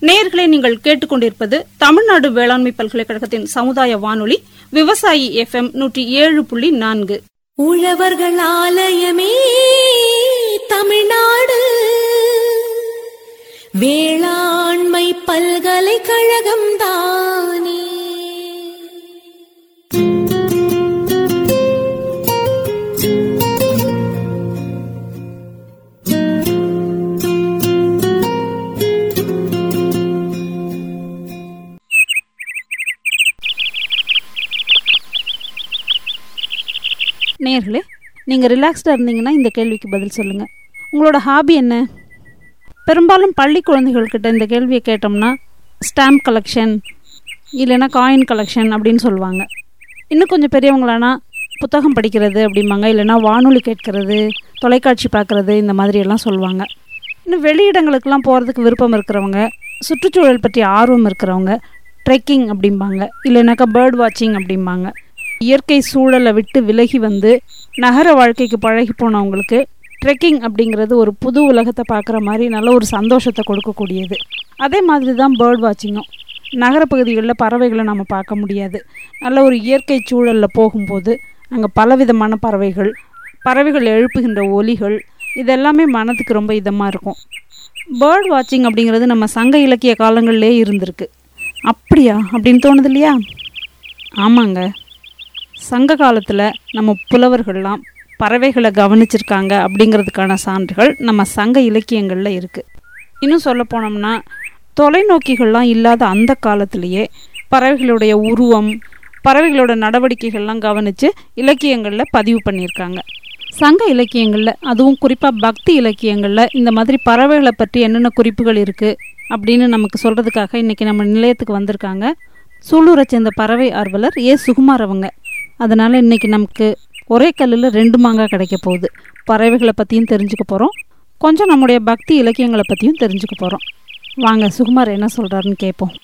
நேயர்களே, நீங்கள் கேட்டுக்கொண்டிருப்பது தமிழ்நாடு வேளாண்மை பல்கலைக்கழகத்தின் சமுதாய வானொலி விவசாயி FM 107.4. உழவர்கள் ஆலயமே தமிழ்நாடு வேளாண்மை பல்கலைக்கழகம் தானே. நேயர்களே, நீங்கள் ரிலாக்ஸ்டாக இருந்தீங்கன்னா இந்த கேள்விக்கு பதில் சொல்லுங்கள். உங்களோட ஹாபி என்ன? பெரும்பாலும் பள்ளி குழந்தைகள்கிட்ட இந்த கேள்வியை கேட்டோம்னா ஸ்டாம்ப் கலெக்ஷன் இல்லைன்னா காயின் கலெக்ஷன் அப்படின்னு சொல்லுவாங்க. இன்னும் கொஞ்சம் பெரியவங்களானா புத்தகம் படிக்கிறது அப்படிம்பாங்க, இல்லைன்னா வானொலி கேட்கறது, தொலைக்காட்சி பார்க்குறது, இந்த மாதிரியெல்லாம் சொல்லுவாங்க. இன்னும் வெளியிடங்களுக்கெல்லாம் போகிறதுக்கு விருப்பம் இருக்கிறவங்க, சுற்றுச்சூழல் பற்றி ஆர்வம் இருக்கிறவங்க ட்ரெக்கிங் அப்படிம்பாங்க, இல்லைனாக்கா பேர்ட் வாட்சிங் அப்படிம்பாங்க. இயற்கை சூழலை விட்டு விலகி வந்து நகர வாழ்க்கைக்கு பழகி போனவங்களுக்கு ட்ரெக்கிங் அப்படிங்கிறது ஒரு புது உலகத்தை பார்க்குற மாதிரி நல்ல ஒரு சந்தோஷத்தை கொடுக்கக்கூடியது. அதே மாதிரி தான் பேர்ட் வாட்சிங்கும். நகரப்பகுதிகளில் பறவைகளை நம்ம பார்க்க முடியாது. நல்ல ஒரு இயற்கை சூழலில் போகும்போது அங்கே பலவிதமான பறவைகள் எழுப்புகின்ற ஒலிகள் இதெல்லாமே மனதுக்கு ரொம்ப இதமாக இருக்கும். பேர்ட் வாட்சிங் அப்படிங்கிறது நம்ம சங்க இலக்கிய காலங்கள்லேயே இருந்திருக்கு. அப்படியா அப்படின்னு தோணுது இல்லையா? ஆமாங்க, சங்க காலத்தில் நம்ம புலவர்கள்லாம் பறவைகளை கவனிச்சிருக்காங்க அப்படிங்கிறதுக்கான சான்றுகள் நம்ம சங்க இலக்கியங்களில் இருக்குது. இன்னும் சொல்ல போனோம்னா தொலைநோக்கிகள்லாம் இல்லாத அந்த காலத்திலேயே பறவைகளுடைய உருவம், பறவைகளோட நடவடிக்கைகள்லாம் கவனித்து இலக்கியங்களில் பதிவு பண்ணியிருக்காங்க. சங்க இலக்கியங்களில், அதுவும் குறிப்பாக பக்தி இலக்கியங்களில் இந்த மாதிரி பறவைகளை பற்றி என்னென்ன குறிப்புகள் இருக்குது அப்படின்னு நமக்கு சொல்கிறதுக்காக இன்றைக்கி நம்ம நிலையத்துக்கு வந்திருக்காங்க சூலூரை சேர்ந்த பறவை ஆர்வலர் சுகுமார் அவங்க. அதனால் இன்றைக்கி நமக்கு ஒரே கல்லில் 2 மாங்காய் கிடைக்க போகுது. பறவைகளை பற்றியும் தெரிஞ்சுக்க போகிறோம், கொஞ்சம் நம்முடைய பக்தி இலக்கியங்களை பற்றியும் தெரிஞ்சுக்க போகிறோம். வாங்க சுகுமார் என்ன சொல்கிறாருன்னு கேட்போம்.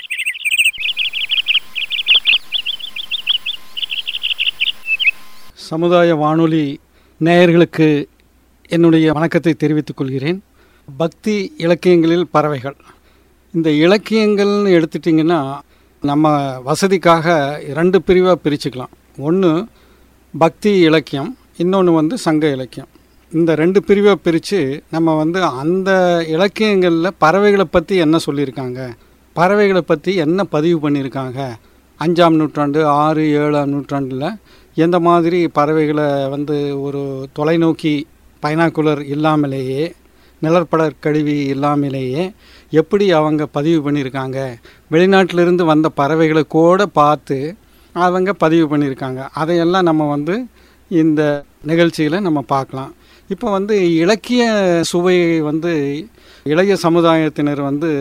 சமுதாய வானொலி நேயர்களுக்கு என்னுடைய வணக்கத்தை தெரிவித்துக் கொள்கிறேன். பக்தி இலக்கியங்களில் பறவைகள், இந்த இலக்கியங்கள்னு எடுத்துட்டிங்கன்னா நம்ம வசதிக்காக 2 பிரிவாக பிரிச்சுக்கலாம். ஒன்று பக்தி இலக்கியம், இன்னொன்று சங்க இலக்கியம். இந்த 2 பிரிவாக பிரித்து நம்ம அந்த இலக்கியங்களில் பறவைகளை பற்றி என்ன சொல்லியிருக்காங்க, பறவைகளை பற்றி என்ன பதிவு பண்ணியிருக்காங்க, 5ஆம் நூற்றாண்டு 6, 7ஆம் நூற்றாண்டில் எந்த மாதிரி பறவைகளை ஒரு தொலைநோக்கி பைனாக்குலர் இல்லாமலேயே, நிழற்படக் கருவி இல்லாமலேயே எப்படி அவங்க பதிவு பண்ணியிருக்காங்க, வெளிநாட்டிலிருந்து வந்த பறவைகளை கூட பார்த்து அவங்க பதிவு பண்ணியிருக்காங்க. அதையெல்லாம் நம்ம இந்த நிகழ்ச்சியில் நம்ம பார்க்கலாம். இப்போ இலக்கிய சுவையை இளைய சமுதாயத்தினர்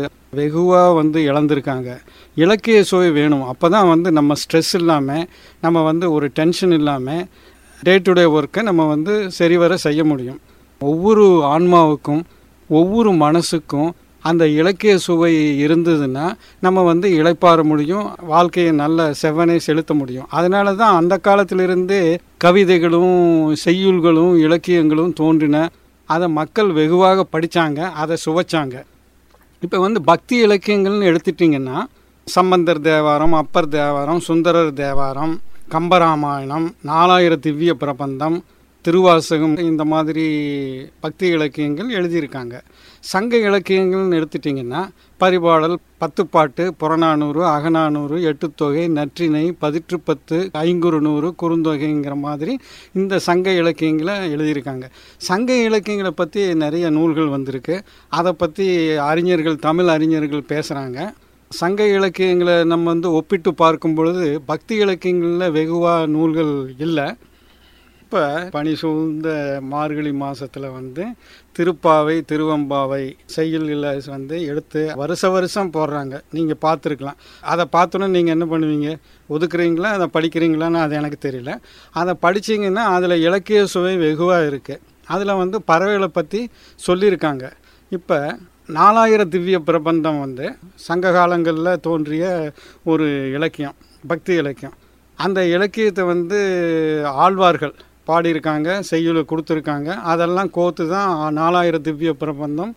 வெகுவாக இழந்திருக்காங்க. இலக்கிய சுவை வேணும், அப்போ தான் நம்ம ஸ்ட்ரெஸ் இல்லாமல், நம்ம ஒரு டென்ஷன் இல்லாமல் டே டு டே ஒர்க்கை நம்ம சரிவர செய்ய முடியும். ஒவ்வொரு ஆன்மாவுக்கும் ஒவ்வொரு மனசுக்கும் அந்த இலக்கிய சுவை இருந்ததுன்னா நம்ம இளைப்பாற முடியும், வாழ்க்கையை நல்ல செவ்வனை செலுத்த முடியும். அதனால தான் அந்த காலத்திலிருந்தே கவிதைகளும் செய்யுள்களும் இலக்கியங்களும் தோன்றின. அதை மக்கள் வெகுவாக படித்தாங்க, அதை சுவைச்சாங்க. இப்போ பக்தி இலக்கியங்கள்னு எடுத்துட்டிங்கன்னா சம்பந்தர் தேவாரம், அப்பர் தேவாரம், சுந்தரர் தேவாரம், கம்பராமாயணம், 4000 திவ்ய பிரபந்தம், திருவாசகம், இந்த மாதிரி பக்தி இலக்கியங்கள் எழுதியிருக்காங்க. சங்க இலக்கியங்கள்னு எடுத்துட்டிங்கன்னா பரிபாடல், 10 பாட்டு, புறநானூறு, அகநானூறு, 8 தொகை, நற்றிணை, 10 ஐங்குறுநூறு, குறுந்தொகைங்கிற மாதிரி இந்த சங்க இலக்கியங்களை எழுதியிருக்காங்க. சங்க இலக்கியங்களை பற்றி நிறைய நூல்கள் வந்திருக்கு. அதை பற்றி அறிஞர்கள், தமிழ் அறிஞர்கள் பேசுகிறாங்க. சங்க இலக்கியங்களை நம்ம ஒப்பிட்டு பார்க்கும் பொழுது பக்தி இலக்கியங்களில் வெகுவாக நூல்கள் இல்லை. இப்போ பனி சூழ்ந்த மார்கழி மாதத்தில் திருப்பாவை, திருவம்பாவை செய்யுள்களை எடுத்து வருஷம் போடுறாங்க. நீங்கள் பார்த்துருக்கலாம். அதை பார்த்தோன்னே நீங்கள் என்ன பண்ணுவீங்க? ஒதுக்குறீங்களா, அதை படிக்கிறீங்களான்னு அது எனக்கு தெரியல. அதை படிச்சிங்கன்னா அதில் இலக்கிய சுவை வெகுவாக இருக்குது. அதில் பறவைகளை பற்றி சொல்லியிருக்காங்க. இப்போ 4000 திவ்ய பிரபந்தம் சங்க காலங்களில் தோன்றிய ஒரு இலக்கியம், பக்தி இலக்கியம். அந்த இலக்கியத்தை ஆழ்வார்கள் பாடியிருக்காங்க, செய்யுளை கொடுத்துருக்காங்க. அதெல்லாம் கோத்து தான் 4000 திவ்ய பிரபந்தம்.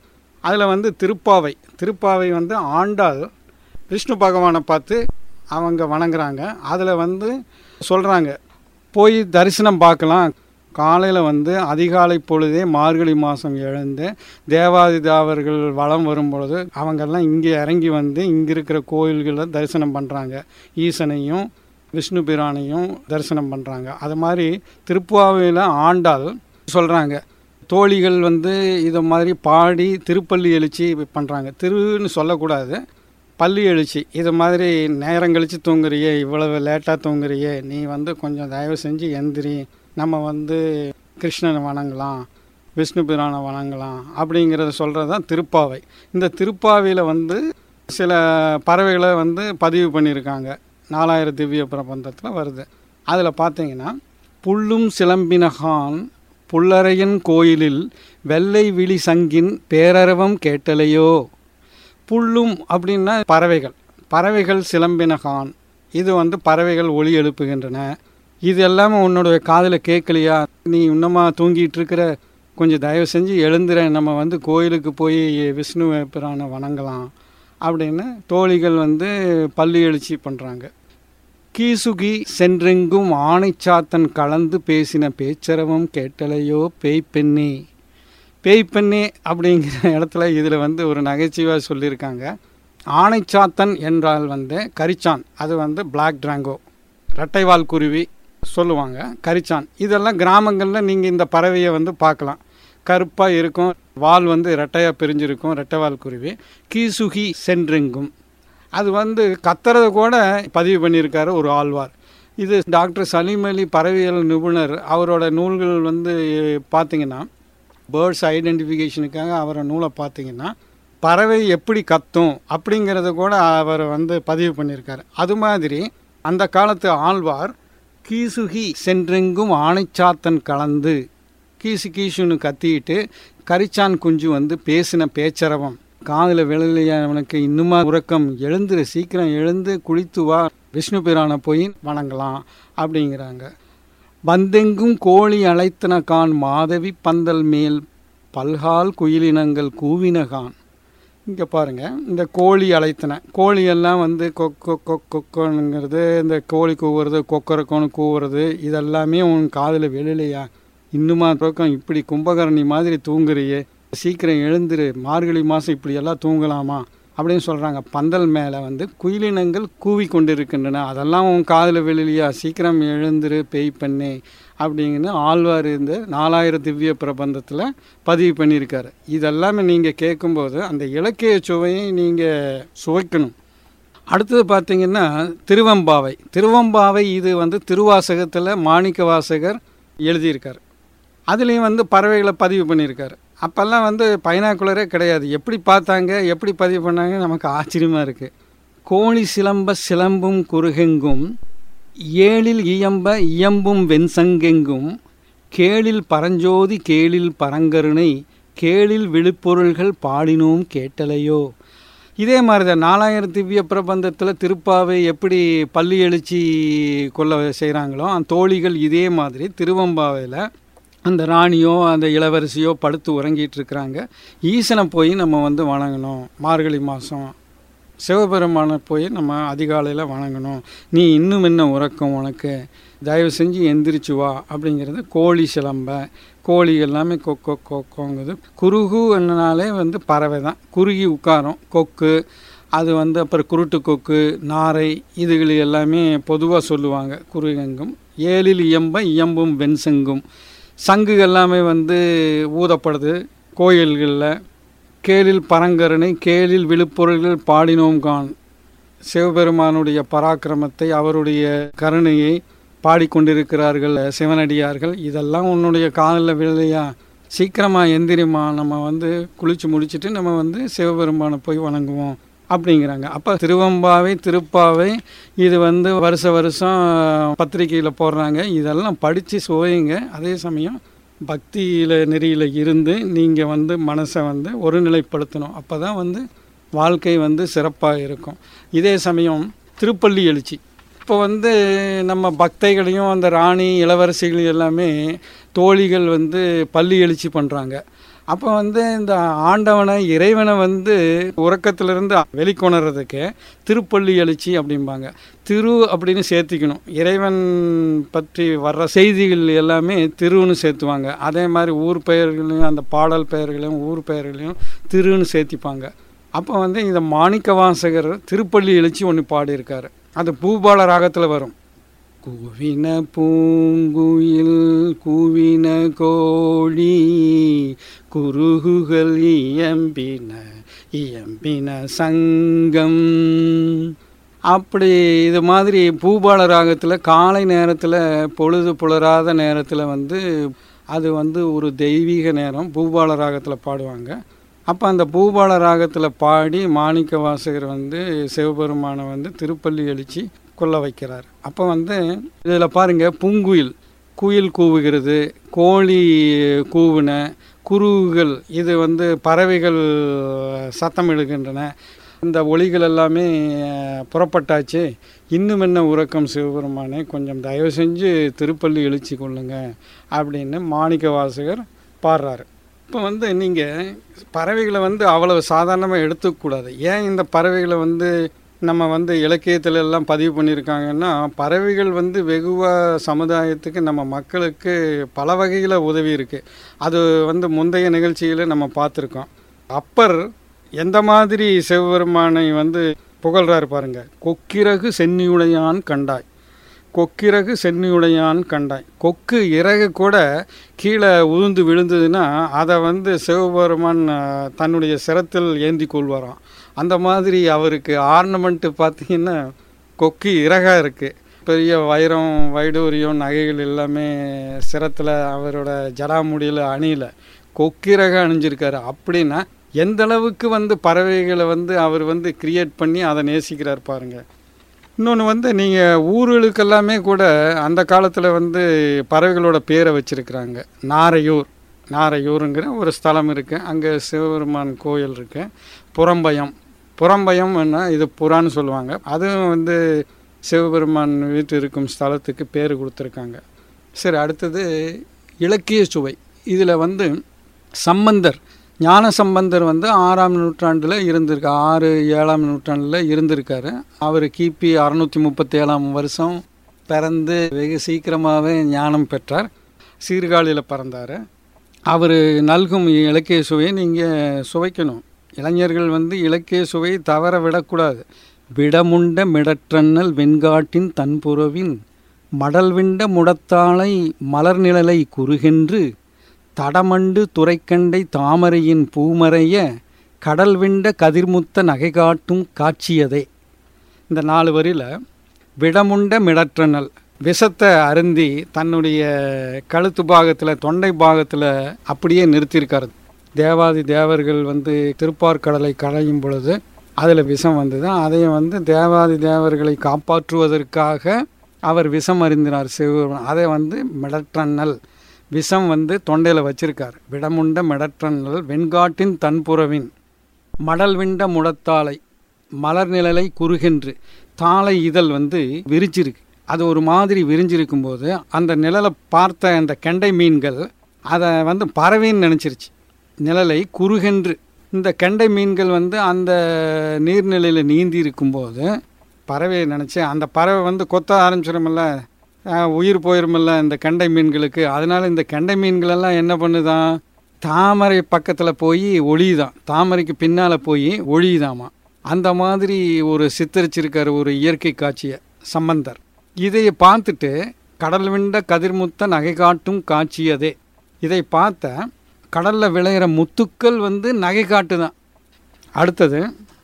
அதில் வந்து திருப்பாவை வந்து ஆண்டாள் விஷ்ணு பகவானை பார்த்து அவங்க வணங்குறாங்க. அதில் வந்து சொல்கிறாங்க, போய் தரிசனம் பார்க்கலாம். காலையில் வந்து அதிகாலை பொழுதே மார்கழி மாதம் எழுந்து தேவாதிதாவர்கள் வலம் வரும் பொழுது அவங்கெல்லாம் இங்கே இறங்கி வந்து இங்கே இருக்கிற கோயில்களில் தரிசனம் பண்ணுறாங்க. ஈசனையும் விஷ்ணு பிரானையும் தரிசனம் பண்ணுறாங்க. அது மாதிரி திருப்பாவையில் ஆண்டாள் சொல்கிறாங்க, தோழிகள் வந்து இதை மாதிரி பாடி திருப்பள்ளி எழுச்சி பண்ணுறாங்க. திருன்னு சொல்லக்கூடாது, பள்ளி எழுச்சி. இது மாதிரி நேரம் கழித்து தூங்குறியே, இவ்வளவு லேட்டாக தூங்குறியே, நீ வந்து கொஞ்சம் தயவு செஞ்சு எந்திரி, நம்ம வந்து கிருஷ்ணனை வணங்கலாம், விஷ்ணு பிரானை வணங்கலாம் அப்படிங்கிறத சொல்கிறது தான் திருப்பாவை. இந்த திருப்பாவையில் வந்து சில பறவைகளை வந்து பதிவு பண்ணியிருக்காங்க. 4000 திவ்ய பிரபந்தத்தில் வருது. அதில் பார்த்தீங்கன்னா, புல்லும் சிலம்பினகான் புல்லரையன் கோயிலில் வெள்ளை விழி சங்கின் பேரரவம் கேட்டலையோ. புல்லும் அப்படின்னா பறவைகள் சிலம்பினகான், இது வந்து பறவைகள் ஒலி எழுப்புகின்றன. இது எல்லாமே உன்னோட காதில் கேட்கலையா, நீ இன்னுமா தூங்கிட்டு இருக்கிற, கொஞ்சம் தயவு செஞ்சு எழுந்துற, நம்ம வந்து கோயிலுக்கு போய் விஷ்ணு பிரானை வணங்கலாம் அப்படின்னு தோழிகள் வந்து பள்ளி எழுச்சி பண்ணுறாங்க. கீசுகி சென்றெங்கும் ஆணைச்சாத்தன் கலந்து பேசின பேச்சரவம் கேட்டலையோ பேய்ப்பெண்ணே. பேய்ப்பெண்ணே அப்படிங்கிற இடத்துல இதில் வந்து ஒரு நகைச்சுவாக சொல்லியிருக்காங்க. ஆணைச்சாத்தன் என்றால் வந்து கரிச்சான், அது வந்து பிளாக் டிராங்கோ, இரட்டைவால் குருவி சொல்லுவாங்க. கரிச்சான் இதெல்லாம் கிராமங்களில் நீங்கள் இந்த பறவையை வந்து பார்க்கலாம். கருப்பாக இருக்கும், வால் வந்து இரட்டையாக பிரிஞ்சிருக்கும், இரட்டைவால் குருவி. கீசுகி சென்றெங்கும், அது வந்து கத்துறதை கூட பதிவு பண்ணியிருக்காரு ஒரு ஆழ்வார். இது டாக்டர் சலீம் அலி பறவையியல் நிபுணர், அவரோட நூல்கள் வந்து பார்த்திங்கன்னா, பேர்ட்ஸ் ஐடென்டிஃபிகேஷனுக்காக அவரோட நூலை பார்த்திங்கன்னா பறவை எப்படி கத்தும் அப்படிங்கிறத கூட அவர் வந்து பதிவு பண்ணியிருக்காரு. அது மாதிரி அந்த காலத்து ஆழ்வார் கீசுகி சென்றெங்கும் ஆணைச்சாத்தன் கலந்து கீசு கீசுன்னு கத்திட்டு கரிச்சான் குஞ்சு வந்து பேசின பேச்சரவம், காதில் விழலையா அவனுக்கு இன்னுமா உறக்கம், எழுந்துரு, சீக்கிரம் எழுந்து குளித்து வா, விஷ்ணு பிரானை போய் வணங்கலாம் அப்படிங்கிறாங்க. வந்தெங்கும் கோழி அழைத்தனகான் மாதவி பந்தல் மேல் பல்கால் குயிலினங்கள் கூவினகான். இங்கே பாருங்கள், இந்த கோழி அழைத்தன, கோழியெல்லாம் வந்து கொக்கோங்கிறது, இந்த கோழி கூவுறது, கொக்கரக்கோன்னு கூவுறது, இதெல்லாமே உன் காதில் விழலையா, இன்னுமா தூக்கம், இப்படி கும்பகரணி மாதிரி தூங்குறியே, சீக்கிரம் எழுந்துரு, மார்கழி மாதம் இப்படியெல்லாம் தூங்கலாமா அப்படின்னு சொல்கிறாங்க. பந்தல் மேலே வந்து குயிலினங்கள் கூவி கொண்டு இருக்கின்றன, அதெல்லாம் உன் காதில் விழலையா, சீக்கிரம் எழுந்துரு பேய் பண்ணே அப்படிங்கன்னு ஆழ்வார் இந்த 4000 திவ்ய பிரபந்தத்தில் பதிவு பண்ணியிருக்காரு. இதெல்லாமே நீங்கள் கேட்கும்போது அந்த இலக்கிய சுவையை நீங்கள் சுவைக்கணும். அடுத்தது பார்த்திங்கன்னா திருவம்பாவை இது வந்து திருவாசகத்தில் மாணிக்க வாசகர் எழுதியிருக்கார். அதுலேயும் வந்து பறவைகளை பதிவு பண்ணியிருக்காரு. அப்போல்லாம் வந்து பைனாக்குலரே கிடையாது, எப்படி பார்த்தாங்க, எப்படி பதிவு பண்ணாங்க, நமக்கு ஆச்சரியமாக இருக்குது. கோழி சிலம்ப சிலம்பும் குறுகெங்கும், ஏழில் இயம்ப இயம்பும் வெண்சங்கெங்கும், கேளில் பரஞ்சோதி கேளில் பரங்கருணை, கேளில் விழுப்பொருள்கள் பாடினோம் கேட்டலையோ. இதே மாதிரி தான் 4000 திவ்ய பிரபந்தத்தில் திருப்பாவை எப்படி பள்ளி எழுச்சி கொள்ள செய்கிறாங்களோ அந்த தோழிகள், இதே மாதிரி திருவம்பாவையில் அந்த ராணியோ அந்த இளவரசியோ படுத்து உறங்கிட்டு இருக்கிறாங்க. ஈசனை போய் நம்ம வந்து வணங்கணும், மார்கழி மாதம் சிவபெருமானை போய் நம்ம அதிகாலையில் வணங்கணும், நீ இன்னும் என்ன உறக்கம் உனக்கு, தயவு செஞ்சு எந்திரிச்சு வா அப்படிங்கிறது. கோழி சிலம்ப, கோழி எல்லாமே கொக்கோங்குது. குருகு என்னனாலே வந்து பறவை தான், குறுகி உட்காரும், கொக்கு, அது வந்து அப்புறம் குருட்டு கொக்கு, நாரை, இதுகள் எல்லாமே பொதுவாக சொல்லுவாங்க. குறுகெங்கும் ஏழில் இயம்ப இயம்பும் வெண்சங்கும், சங்கு எல்லாமே வந்து ஊதப்படுது கோயில்களில். கேளில் பரங்கருணை கேளில் விழுப்பொருள்கள் பாடினோம் கான், சிவபெருமானுடைய பராக்கிரமத்தை அவருடைய கருணையை பாடிக்கொண்டிருக்கிறார்கள் சிவனடியார்கள். இதெல்லாம் உன்னுடைய காலில் விழலையா, சீக்கிரமாக எந்திரிமா, நம்ம வந்து குளித்து முடிச்சுட்டு நம்ம வந்து சிவபெருமானை போய் வணங்குவோம் அப்படிங்கிறாங்க. அப்போ திருப்பாவை இது வந்து வருஷம் பத்திரிகையில் போடுறாங்க. இதெல்லாம் படித்து சுவையுங்க. அதே சமயம் பக்தியில் நெறியில் இருந்து நீங்கள் வந்து மனசை வந்து ஒருநிலைப்படுத்தணும். அப்போ தான் வந்து வாழ்க்கை வந்து சிறப்பாக இருக்கும். இதே சமயம் திருப்பள்ளி எழுச்சி, இப்போ வந்து நம்ம பக்தைகளையும் அந்த ராணி இளவரசிகளையும் எல்லாமே தோழிகள் வந்து பள்ளி எழுச்சி பண்ணுறாங்க. அப்போ வந்து இந்த ஆண்டவனை இறைவனை வந்து உறக்கத்திலிருந்து வெளிக்கொணர்றதுக்கு திருப்பள்ளி எழுச்சி அப்படிம்பாங்க. திரு அப்படின்னு சேர்த்திக்கணும். இறைவன் பற்றி வர்ற செய்திகள் எல்லாமே திருன்னு சேர்த்துவாங்க. அதே மாதிரி ஊர் பெயர்களையும் அந்த பாடல் பெயர்களையும் ஊர் பெயர்களையும் திருன்னு சேர்த்திப்பாங்க. அப்போ வந்து இந்த மாணிக்கவாசகர் திருப்பள்ளி எழுச்சி ஒன்று பாடியிருக்காரு. அது பூபால ராகத்தில் வரும். கூவின பூங்குயில் கூவின கோழி குருகுகள் இயம்பின இயம்பின சங்கம். அப்படி இது மாதிரி பூபால ராகத்தில் காலை நேரத்தில் பொழுது புலராத நேரத்தில் வந்து அது வந்து ஒரு தெய்வீக நேரம் பூபால ராகத்தில் பாடுவாங்க. அப்போ அந்த பூபால ராகத்தில் பாடி மாணிக்க வாசகர் வந்து சிவபெருமானை வந்து திருப்பள்ளி எழுச்சி கொள்ள வைக்கிறார். அப்போ வந்து இதில் பாருங்கள், பூங்குயில் குயில் கூவுகிறது, கோழி கூவுன, குருகுகள் இது வந்து பறவைகள் சத்தம் எடுக்கின்றன. இந்த ஒலிகள் எல்லாமே புறப்பட்டாச்சு. இன்னும் என்ன உறக்கம் சிவபெருமானே, கொஞ்சம் தயவு செஞ்சு திருப்பள்ளி எழுச்சி கொள்ளுங்க அப்படின்னு மாணிக்க வாசகர் பாடுறாரு. இப்போ வந்து நீங்கள் பறவைகளை வந்து அவ்வளவு சாதாரணமாக எடுத்துக்கூடாது. ஏன் இந்த பறவைகளை வந்து நம்ம வந்து இலக்கியத்தில் எல்லாம் பதிவு பண்ணியிருக்காங்கன்னா, பறவைகள் வந்து வெகுவாக சமுதாயத்துக்கு நம்ம மக்களுக்கு பல வகையில் உதவி இருக்குது. அது வந்து முந்தைய நிகழ்ச்சியில் நம்ம பார்த்துருக்கோம். அப்பர் எந்த மாதிரி சிவபெருமானை வந்து புகழ்றாரு பாருங்க. கொக்கிரகு சென்னியுடையான் கண்டாய், கொக்கிரகு சென்னியுடையான் கண்டாய். கொக்கு இறகு கூட கீழே உழுந்து விழுந்ததுன்னா அதை வந்து சிவபெருமான் தன்னுடைய சிரத்தில் ஏந்தி கொள்வாராம். அந்த மாதிரி அவருக்கு ஆர்னமெண்ட்டு பார்த்திங்கன்னா கொக்கு இறகாக இருக்குது. பெரிய வைரம் வைடூரியம் நகைகள் எல்லாமே சிரத்தில் அவரோட ஜடாமுடியில் அணியில் கொக்கிரக அணிஞ்சிருக்காரு. அப்படின்னா எந்த அளவுக்கு வந்து பறவைகளை வந்து அவர் வந்து கிரியேட் பண்ணி அதை நேசிக்கிறார் பாருங்கள். இன்னொன்று வந்து நீங்கள் ஊர்களுக்கெல்லாமே கூட அந்த காலத்தில் வந்து பறவைகளோட பேரை வச்சுருக்குறாங்க. நாரையூர், நாரையூருங்கிற ஒரு ஸ்தலம் இருக்குது. அங்கே சிவபெருமான் கோயில் இருக்குது. புறம்பயம், புறம்பயம்னா இது புறான்னு சொல்லுவாங்க. அதுவும் வந்து சிவபெருமான் வீட்டு இருக்கும் ஸ்தலத்துக்கு பேர் கொடுத்துருக்காங்க. சரி, அடுத்தது இலக்கிய சுவை. இதில் வந்து சம்பந்தர், ஞான சம்பந்தர் வந்து 6ஆம் நூற்றாண்டில் இருந்திருக்கு, 6-7ஆம் நூற்றாண்டில் இருந்திருக்காரு. அவர் கிபி 637ஆம் வருஷம் பிறந்து வெகு சீக்கிரமாகவே ஞானம் பெற்றார். சீர்காழியில் பிறந்தார். அவர் நல்கும் இலக்கிய சுவையை நீங்கள் சுவைக்கணும். இளைஞர்கள் வந்து இலக்கிய சுவையை தவற விடக்கூடாது. விடமுண்ட மிடற்றன்னல் வெண்காட்டின் தன்புறவின் மடல்விண்ட முடத்தாளை மலர் நிழலை குறுகென்று தடமண்டு துரைக்கண்டை தாமரையின் பூமறைய கடல்விண்ட கதிர்முத்த நகை காட்டும் காட்சியதே. இந்த 4 வரியில் விடமுண்ட மிடற்றனல், விஷத்தை அருந்தி தன்னுடைய கழுத்து பாகத்தில் தொண்டை பாகத்தில் அப்படியே நிறுத்தியிருக்காரு. தேவாதி தேவர்கள் வந்து திருப்பார்கடலை களையும் பொழுது அதில் விஷம் வந்தது. அதையும் வந்து தேவாதி தேவர்களை காப்பாற்றுவதற்காக அவர் விஷம் அறிந்தினார் சிவபெருமான். அதை வந்து மிடற்றன்னல், விஷம் வந்து தொண்டையில் வச்சிருக்கார். விடமுண்ட மிடற்றன்னல் வெண்காட்டின் தன்புறவின் மடல்விண்ட முடத்தாளை மலர் நிழலை குறுகென்று, தாளை இதழ் வந்து விரிச்சிருக்கு. அது ஒரு மாதிரி விரிஞ்சிருக்கும்போது அந்த நிழலை பார்த்த அந்த கெண்டை மீன்கள் அதை வந்து பறவைன்னு நினச்சிருச்சு. நிழலை குறுகென்று இந்த கெண்டை மீன்கள் வந்து அந்த நீர்நிலையில் நீந்தி இருக்கும்போது பறவையை நினச்சி அந்த பறவை வந்து கொத்த ஆரம்பிச்சிடுமில்ல, உயிர் போயிருமில்ல இந்த கெண்டை மீன்களுக்கு. அதனால் இந்த கெண்டை மீன்களெல்லாம் என்ன பண்ணுதான், தாமரை பக்கத்தில் போய் ஒளியுதான், தாமரைக்கு பின்னால் போய் ஒளியுதாமா. அந்த மாதிரி ஒரு சித்தரிச்சிருக்கார் ஒரு இயற்கை காட்சியை சம்பந்தர். இதை பார்த்துட்டு கடல் விண்ட கதிர்முத்த நகை காட்டும் காட்சியதே. இதை பார்த்த கடலில் விளையிற முத்துக்கள் வந்து நகை காட்டுதான். அடுத்தது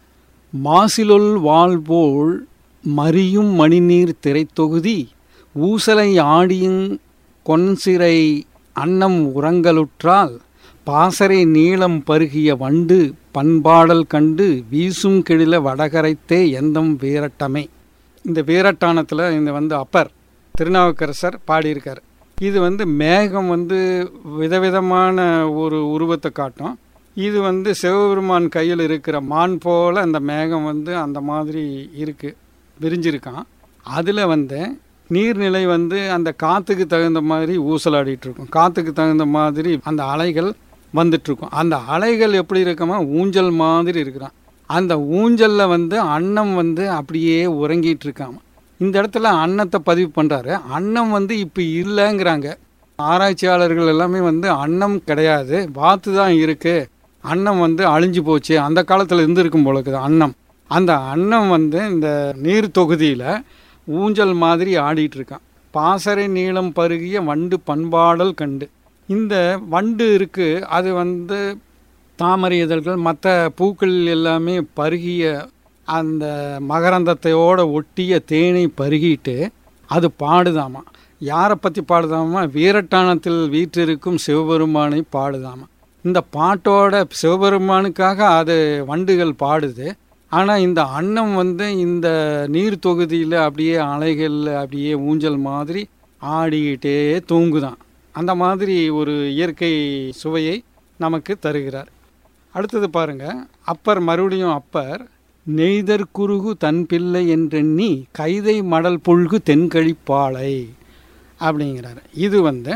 மாசிலொல் வாழ்போல் மறியும் மணிநீர் திரைத்தொகுதி ஊசலை ஆடியும் கொன்சிறை அன்னம் உறங்கலுற்றால் பாசறை நீளம் பருகிய வண்டு பண்பாடல் கண்டு வீசும் கெழில வடகரைத்தே எந்தம் வீரட்டமே. இந்த வீரட்டானத்தில் இந்த வந்து அப்பர் திருநாவுக்கரசர் பாடியிருக்கார். இது வந்து மேகம் வந்து விதவிதமான ஒரு உருவத்தை காட்டும். இது வந்து சிவபெருமான் கையில் இருக்கிற மான் போல் அந்த மேகம் வந்து அந்த மாதிரி இருக்குது, விரிஞ்சிருக்கான். அதில் வந்து நீர்நிலை வந்து அந்த காற்றுக்கு தகுந்த மாதிரி ஊசலாடிட்டு இருக்கும். காற்றுக்கு தகுந்த மாதிரி அந்த அலைகள் வந்துட்டுருக்கும். அந்த அலைகள் எப்படி இருக்குமா, ஊஞ்சல் மாதிரி இருக்கிறான். அந்த ஊஞ்சலில் வந்து அன்னம் வந்து அப்படியே உறங்கிட்டு இருக்காம. இந்த இடத்துல அன்னத்தை பதிவு பண்ணுறாரு. அன்னம் வந்து இப்போ இல்லைங்கிறாங்க ஆராய்ச்சியாளர்கள் எல்லாமே. வந்து அன்னம் கிடையாது, வாத்து தான் இருக்குது, அன்னம் வந்து அழிஞ்சு போச்சு, அந்த காலத்தில் இருந்திருக்கும் போல இருக்குது அன்னம். அந்த அன்னம் வந்து இந்த நீர் தொகுதியில் ஊஞ்சல் மாதிரி ஆடிட்டு இருக்கான். பாசறை நீளம் பருகிய வண்டு பண்பாடல் கண்டு. இந்த வண்டு இருக்குது, அது வந்து தாமரை இதழ்கள் மற்ற பூக்கள் எல்லாமே பருகிய அந்த மகரந்தத்தையோடு ஒட்டிய தேனை பருகிட்டு அது பாடுதாமா. யாரை பற்றி பாடுதாமா? வீரட்டானத்தில் வீற்றிருக்கும் சிவபெருமானை பாடுதாமா. இந்த பாட்டோட சிவபெருமானுக்காக அது வண்டுகள் பாடுது. ஆனால் இந்த அன்னம் வந்து இந்த நீர் தொகுதியில் அப்படியே அலைகளில் அப்படியே ஊஞ்சல் மாதிரி ஆடிக்கிட்டே தூங்குதான். அந்த மாதிரி ஒரு இயற்கை சுவையை நமக்கு தருகிறார். அடுத்தது பாருங்க, அப்பர் மறுபடியும் அப்பர் நெய்தற் குருகு தன் பிள்ளை என்றெண்ணி கைதை மடல் புல்கு தென்கழிப்பாளை அப்படிங்கிறார். இது வந்து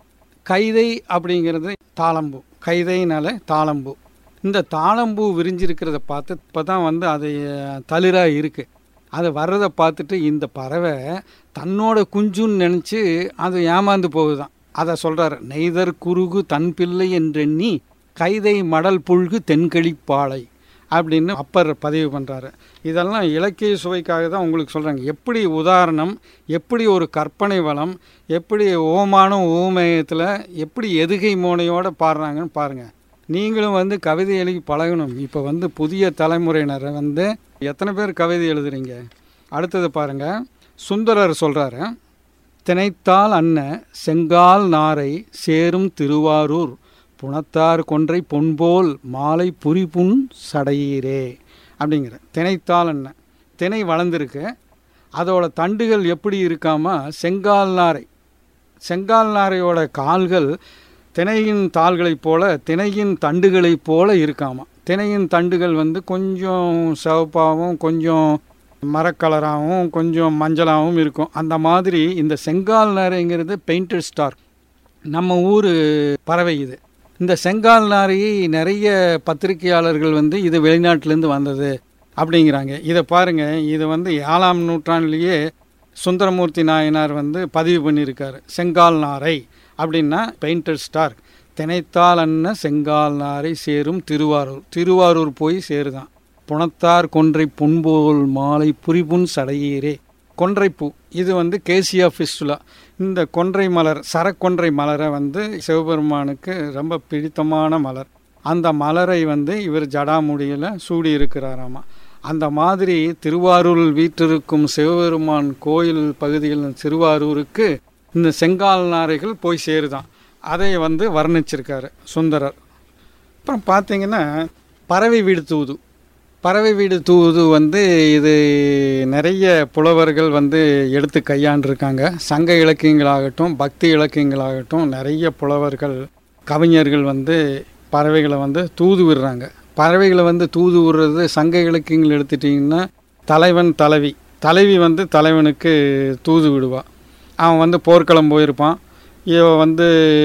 கைதை அப்படிங்கிறது தாளம்பூ, கைதைனால தாளம்பூ. இந்த தாளம்பூ விரிஞ்சிருக்கிறத பார்த்து இப்போ தான் வந்து அது தளிராக இருக்குது. அது வர்றதை பார்த்துட்டு இந்த பறவை தன்னோட குஞ்சுன்னு நினச்சி அது ஏமாந்து போகுதான். அதை சொல்கிறார், நெய்தற் குருகு தன் பிள்ளை என்றெண்ணி கைதை மடல் புல்கு தென்கழிப்பாளை அப்படின்னு அப்பர் பதிவு பண்ணுறாரு. இதெல்லாம் இலக்கிய சுவைக்காக தான் உங்களுக்கு சொல்கிறாங்க. எப்படி உதாரணம், எப்படி ஒரு கற்பனை வளம், எப்படி ஓமானம் ஓமயத்தில் எப்படி எதுகை மோனையோடு பாடுறாங்கன்னு பாருங்கள். நீங்களும் வந்து கவிதை எழுதி பழகணும். இப்போ வந்து புதிய தலைமுறையினரை வந்து எத்தனை பேர் கவிதை எழுதுறீங்க? அடுத்தது பாருங்கள், சுந்தரர் சொல்கிறாரு, தினைத்தால் அன்ன செங்கால் நாரை சேரும் திருவாரூர் புனத்தார் கொன்றை பொன்போல் மாலை புரிபுன் சடையீரே அப்படிங்கிற. தினைத்தால் அன்ன, தினை வளர்ந்துருக்கு, அதோட தண்டுகள் எப்படி இருக்காமா செங்கால் நாரை. செங்கால் நாரையோட கால்கள் தினையின் தாள்களைப் போல தினையின் தண்டுகளைப் போல இருக்காமா. தினையின் தண்டுகள் வந்து கொஞ்சம் சிவப்பாகவும் கொஞ்சம் மரக்கலராகவும் கொஞ்சம் மஞ்சளாகவும் இருக்கும். அந்த மாதிரி இந்த செங்கால் நாரைங்கிறது பெயிண்டட் ஸ்டார், நம்ம ஊர் பறவை இது. இந்த செங்கால் நாரையை நிறைய பத்திரிகையாளர்கள் வந்து இது வெளிநாட்டிலேருந்து வந்தது அப்படிங்கிறாங்க. இதை பாருங்கள், இது வந்து 7ஆம் நூற்றாண்டிலேயே சுந்தரமூர்த்தி நாயனார் வந்து பதிவு பண்ணியிருக்காரு. செங்கால் நாரை அப்படின்னா பெயிண்டட் ஸ்டார். தினைத்தால் அன்ன செங்கால் நாரை சேரும் திருவாரூர், திருவாரூர் போய் சேருதான். புனத்தார் கொன்றை பொன்போல் மாலை புரிபுன் சடையீரே. கொன்றைப்பூ இது வந்து கேசியா ஃபிஸ்டுலா. இந்த கொன்றை மலர், சரக்கொன்றை மலரை வந்து சிவபெருமானுக்கு ரொம்ப பிடித்தமான மலர். அந்த மலரை வந்து இவர் ஜடாமுடியில் சூடி இருக்கிறாராமா. அந்த மாதிரி திருவாரூரில் வீற்றிருக்கும் சிவபெருமான் கோயில் பகுதியில் திருவாரூருக்கு இந்த செங்கால் நாரைகள் போய் சேருதான். அதை வந்து வர்ணிச்சிருக்காரு சுந்தரர். அப்புறம் பார்த்தீங்கன்னா பறவை வீடு தூது. பறவை வீடு தூது வந்து இது நிறைய புலவர்கள் வந்து எடுத்து கையாண்டிருக்காங்க. சங்க இலக்கியங்களாகட்டும் பக்தி இலக்கியங்களாகட்டும் நிறைய புலவர்கள் கவிஞர்கள் வந்து பறவைகளை வந்து தூது விடுறாங்க. பறவைகளை வந்து தூது விடுறது சங்க இலக்கியங்கள் எடுத்துட்டிங்கன்னா தலைவன் தலைவி, தலைவி வந்து தலைவனுக்கு தூது விடுவாள். அவன் வந்து போர்க்களம் போயிருப்பான். இவன் வந்து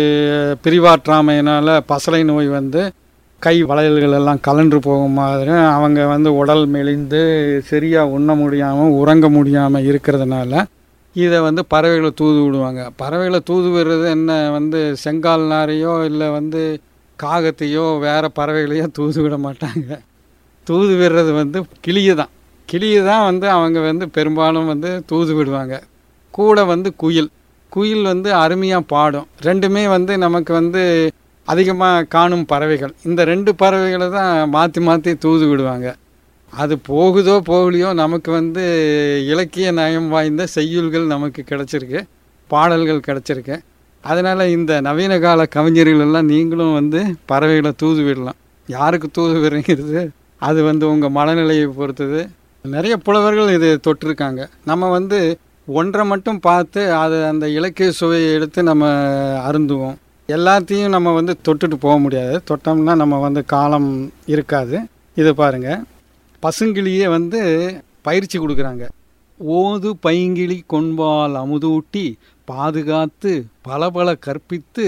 பிரிவாற்றாமையினால் பசலை நோய் வந்து கை வளையல்கள் எல்லாம் கலன்று போகும் மாதிரி அவங்க வந்து உடல் மெலிந்து சரியாக உண்ண முடியாமல் உறங்க முடியாமல் இருக்கிறதுனால இதை வந்து பறவைகளை தூது விடுவாங்க. பறவைகளை தூது விடுறது என்ன வந்து செங்கால் நாரையோ இல்லை வந்து காகத்தையோ வேறு பறவைகளையோ தூது விட மாட்டாங்க. தூது விடுறது வந்து கிளியை தான். கிளியை தான் வந்து அவங்க வந்து பெரும்பாலும் வந்து தூது விடுவாங்க. கூட வந்து குயில், குயில் வந்து அருமையாக பாடும். ரெண்டுமே வந்து நமக்கு வந்து அதிகமாக காணும் பறவைகள். இந்த 2 பறவைகளை தான் மாற்றி மாற்றி தூது விடுவாங்க. அது போகுதோ போகலையோ நமக்கு வந்து இலக்கிய நயம் வாய்ந்த செய்யுள்கள் நமக்கு கிடச்சிருக்கு, பாடல்கள் கிடச்சிருக்கு. அதனால் இந்த நவீன கால கவிஞர்கள் எல்லாம் நீங்களும் வந்து பறவைகளை தூது விடலாம். யாருக்கு தூது விடுறது அது வந்து உங்கள் மனநிலையை பொறுத்தது. நிறைய புலவர்கள் இது தொட்டிருக்காங்க. நம்ம வந்து ஒன்றை மட்டும் பார்த்து அது அந்த இலக்கிய சுவையை எடுத்து நம்ம அருந்துவோம். எல்லாத்தையும் நம்ம வந்து தொட்டுட்டு போக முடியாது. தொட்டோம்னா நம்ம வந்து காலம் இருக்காது. இது பாருங்கள், பசுங்கிளியே வந்து பயிற்சி கொடுக்குறாங்க. ஓது பைங்கிளி கொன்பால் அமுதூட்டி பாதுகாத்து பல பல கற்பித்து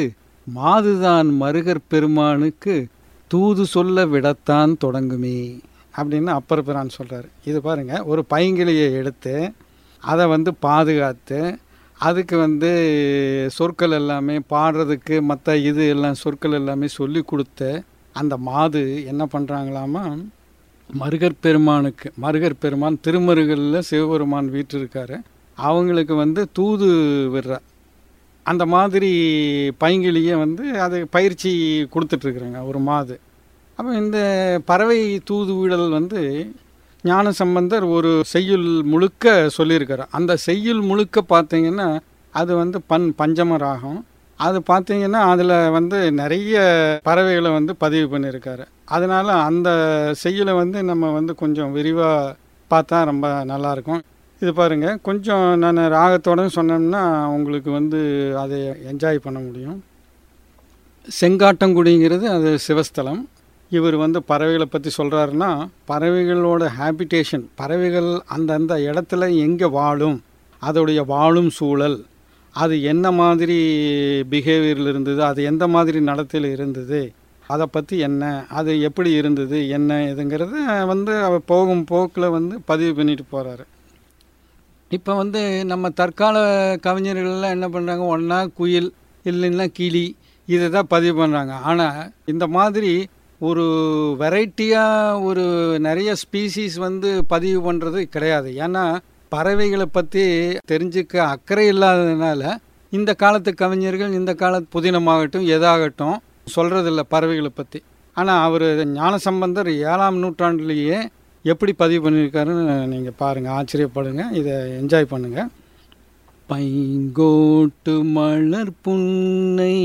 மாதுதான் மருகர் பெருமானுக்கு தூது சொல்ல விடத்தான் தொடங்குமே அப்படின்னு அப்பர் பிரான் சொல்கிறார். இது பாருங்கள், ஒரு பைங்கிளியை எடுத்து அதை பாதுகாத்து அதுக்கு சொற்கள் எல்லாமே பாடுறதுக்கு மற்ற இது எல்லாம் சொற்கள் எல்லாமே சொல்லி கொடுத்து அந்த மாது என்ன பண்ணுறாங்களாமா, மருகர் பெருமானுக்கு, மருகர் பெருமான் திருமருகலில் சிவபெருமான் வீட்டு இருக்கார், அவங்களுக்கு தூது விடுற அந்த மாதிரி பைங்கிளியை அது பயிற்சி கொடுத்துட்ருக்குறாங்க ஒரு மாது. அப்போ இந்த பறவை தூது விடல் ஞானசம்பந்தர் ஒரு செய்யுள் முழுக்க சொல்லியிருக்கார். அந்த செய்யுள் முழுக்க பார்த்தீங்கன்னா அது பஞ்சம ராகம். அது பார்த்தீங்கன்னா அதில் நிறைய பறவைகளை பதிவு பண்ணியிருக்காரு. அதனால் அந்த செய்யுளை நம்ம கொஞ்சம் விரிவாக பார்த்தா ரொம்ப நல்லாயிருக்கும். இது பாருங்கள், கொஞ்சம் நான் ராகத்தோடு சொன்னோம்னா உங்களுக்கு அதை என்ஜாய் பண்ண முடியும். செங்காட்டங்குடிங்கிறது அது சிவஸ்தலம். இவர் பறவைகளை பற்றி சொல்கிறாருன்னா, பறவைகளோட ஹேபிடேஷன், பறவைகள் அந்தந்த இடத்துல எங்கே வாழும், அதோடைய வாழும் சூழல், அது என்ன மாதிரி பிஹேவியரில் இருந்தது, அது எந்த மாதிரி நடத்தையில் இருந்தது, அதை பற்றி என்ன, அது எப்படி இருந்தது, என்ன இதுங்கிறத அவர் போகும் போக்கில் பதிவு பண்ணிட்டு போகிறாரு. இப்போ நம்ம தற்கால கவிஞர்கள்லாம் என்ன பண்ணுறாங்க, ஒன்றா குயில் இல்லைன்னா கிளி இதை தான் பதிவு பண்ணுறாங்க. ஆனால் இந்த மாதிரி ஒரு வெரைட்டியாக ஒரு நிறைய ஸ்பீசிஸ் பதிவு பண்ணுறது கிடையாது. ஏன்னா பறவைகளை பற்றி தெரிஞ்சுக்க அக்கறை இல்லாததுனால இந்த காலத்து கவிஞர்கள் இந்த காலத்து புதினமாகட்டும் எதாகட்டும் சொல்கிறதில்ல பறவைகளை பற்றி. ஆனால் அவர் ஞானசம்பந்தர் 7ஆம் நூற்றாண்டுலேயே எப்படி பதிவு பண்ணியிருக்காருன்னு நீங்கள் பாருங்கள், ஆச்சரியப்படுங்க, இதை என்ஜாய் பண்ணுங்கள். பைங்கோட்டு மலர் புன்னை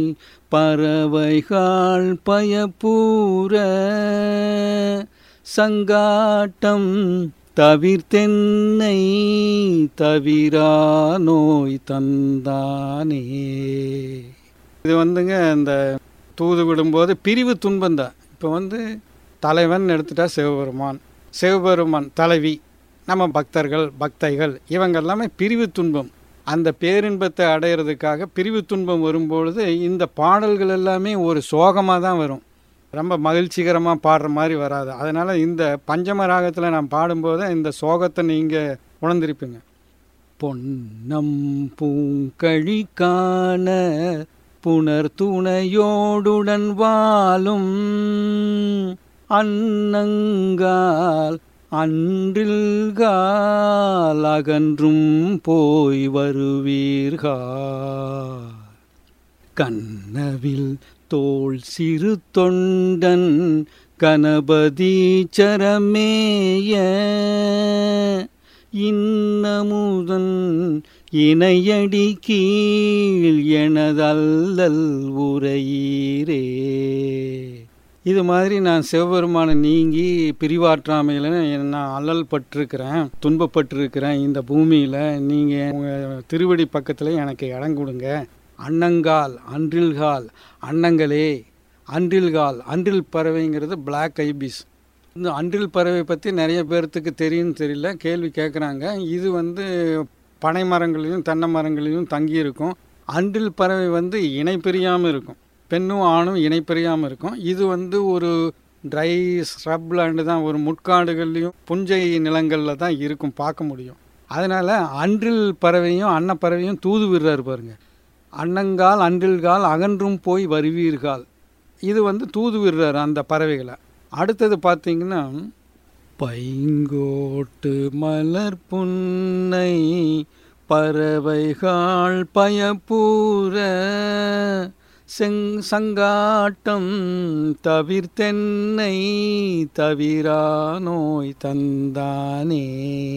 பறவைகாள் பயப்பூர சங்காட்டம் தவிர்த்தென்னை தவிரா நோய் தந்தானே. இது இந்த தூது விடும்போது பிரிவு துன்பந்தான். இப்போ தலைவன் எடுத்துட்டா சிவபெருமான், சிவபெருமான் தலைவி, நம்ம பக்தர்கள் பக்தைகள் இவங்க எல்லாமே பிரிவு துன்பம். அந்த பேரின்பத்தை அடையிறதுக்காக பிரிவு துன்பம் வரும்பொழுது இந்த பாடல்கள் எல்லாமே ஒரு சோகமாக தான் வரும், ரொம்ப மகிழ்ச்சிகரமாக பாடுற மாதிரி வராது. அதனால் இந்த பஞ்சம ராகத்தில் நான் பாடும்போது இந்த சோகத்தை நீங்கள் உணர்ந்திருப்பீங்க. பொன்னம் பூங்கழி காண புனர் துணையோடுடன் வாழும் அன்னங்கால் அன்றில்கால் அகன்றும் போய் வருவீர்கள் கண்ணவில் தோள் சிறு தொண்டன் கணபதீச்சரமேய இன்னமுதன் இணையடி கீழ் எனதல்லல் உரையீரே. இது மாதிரி நான் சிவபெருமானை நீங்கி பிரிவாற்றாமையில் நான் அல்லல் பட்டிருக்கிறேன், துன்பப்பட்டிருக்கிறேன். இந்த பூமியில் நீங்கள் உங்கள் திருவடி பக்கத்தில் எனக்கு இடம் கொடுங்க. அன்னங்கால் அன்றில்கால், அன்னங்களே அன்றில்கால், அன்றில் பறவைங்கிறது பிளாக் ஐபிஸ். இந்த அன்றில் பறவை பற்றி நிறைய பேர்த்துக்கு தெரியும்னு தெரியல, கேள்வி கேட்குறாங்க. இது பனை மரங்களிலும் தென்னை மரங்களிலும் தங்கியிருக்கும். அன்றில் பறவை இணை பிரியாமல் இருக்கும், பெண்ணும் ஆணும் இணை பிரியாமல் இருக்கும். இது ஒரு ட்ரை ஸ்ரப்லேண்டு தான், ஒரு முட்காடுகள்லையும் புஞ்சை நிலங்களில் தான் இருக்கும், பார்க்க முடியும். அதனால் அன்றில் பறவையும் அன்னப்பறவையும் தூது விடுறாரு பாருங்க. அன்னங்கால் அன்றில்கால் அகன்றும் போய் வருவீர்கள், இது தூது விடுறாரு அந்த பறவைகளை. அடுத்தது பார்த்தீங்கன்னா, பைங்கோட்டு மலர் புன்னை பறவைகாள் பயப்பூர சங்காட்டம் தவிர்த்தென்னை தவிரா நோய் தந்தானே.